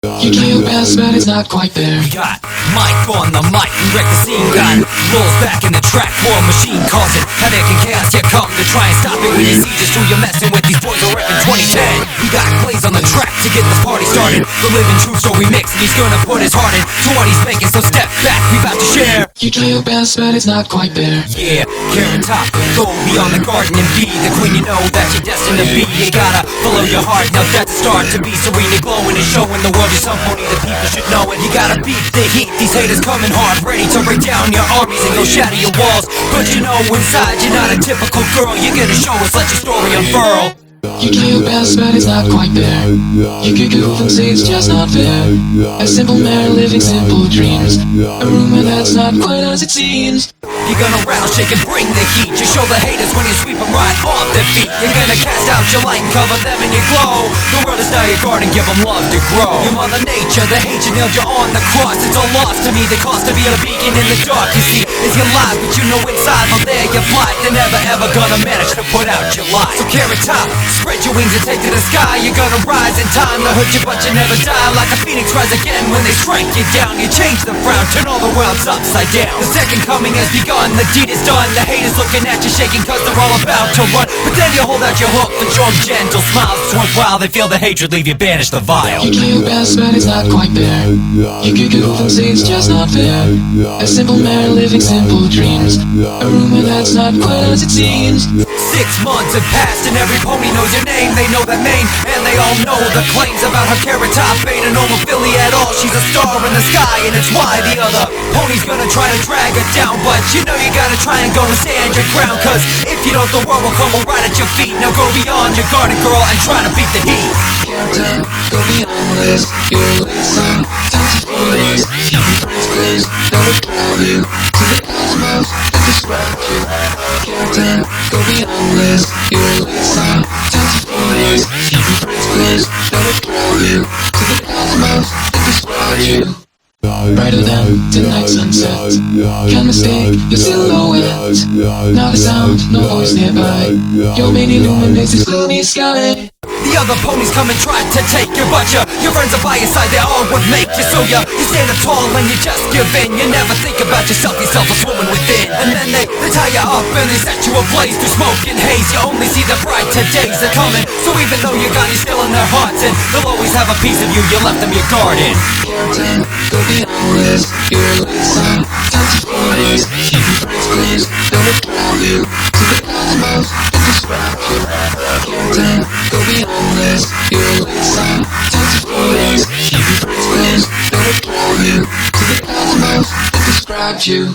You try your best, but it's not quite there. We got Mike on the mic, we wreck the scene. Got rolls back in the track, war machine causing havoc and chaos. You come to try and stop it when you see just who you're messing with. These boys are repping 2010. We got Glaze on the track to get this party started. The living true story mix, and he's gonna put his heart in to what he's making. So step back, we about to share. You try your best, but it's not quite there. Yeah, Carrot Top, go beyond the garden and be the queen you know that you're destined to be. You gotta follow your heart, now that's the start to be serene and glowing and showing the world you're somebody the people should know it. You gotta beat the heat, these haters coming hard, ready to break down your armies and go shatter your walls. But you know inside you're not a typical girl, you're gonna show us, let your story unfurl. You try your best, but it's not quite there. You could goof and say it's just not fair. A simple man living simple dreams, a rumor that's not quite as it seems. You're gonna rattle, shake and bring the heat. You show the haters when you sweep them right off their feet. You're gonna cast out your light and cover them in your glow. The world is now your garden, give them love to grow. Your mother nature, the hate you nailed you on the cross. It's a loss to me, the cost to be a beacon in the dark. You see, is your life, but you know inside, well there you're blind. They're never ever gonna manage to put out your light. So Carrot Top, spread your wings and take to the sky. You're gonna rise in time to hurt you, but you never die. Like a phoenix rise again when they strike you down. You change the frown, turn all the worlds upside down. The second coming has begun, the deed is done. The haters looking at you shaking cause they're all about to run. But then you hold out your hook and show them gentle smiles. It's worthwhile, they feel the hatred, leave you banished the vile. You try your best, but it's not quite there. You could goof and say it's just not fair. A simple man living simple dreams, a rumor that's not quite as it seems. 6 months have passed and every pony knows your name. They know that name and they all know the claims about her. Carrot Top ain't a normal filly at all. She's a star in the sky and it's why the other pony's gonna try to drag her down. But you know you gotta try and go and stand your ground, cause if you don't the world will crumble right at your feet. Now go beyond your garden girl and try to beat the heat. Captain, go beyond this. You're a late son, time to focus. Keep your friends close, that will drive you to the cosmos and describe you. Captain, go beyond this. You're a late son, time to focus. Keep your friends close, that will drive you to the cosmos and describe you. Brighter than tonight's sunset, can't mistake your silhouette. Not a sound, no voice nearby. Your main illuminates this gloomy sky. The other ponies come and try to take you, but your friends are by your side, they all would make you. So you stand up tall and you just give in. You never think about yourself, you selfish woman within. And then they tie you up and they set you ablaze through smoke and haze. You only see the brighter days are coming. So even though you're gone, you're still in their hearts, and they'll always have a piece of you, you left them your garden. Captain, go beyond this. You're a late son, time to focus. Keep your friends close, that will drive you to the cosmos and describe you. Captain, go beyond this. You're a late son, time to focus. Keep your friends close, that will drive you to the cosmos and describe you.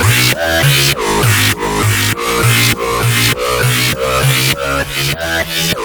Bye.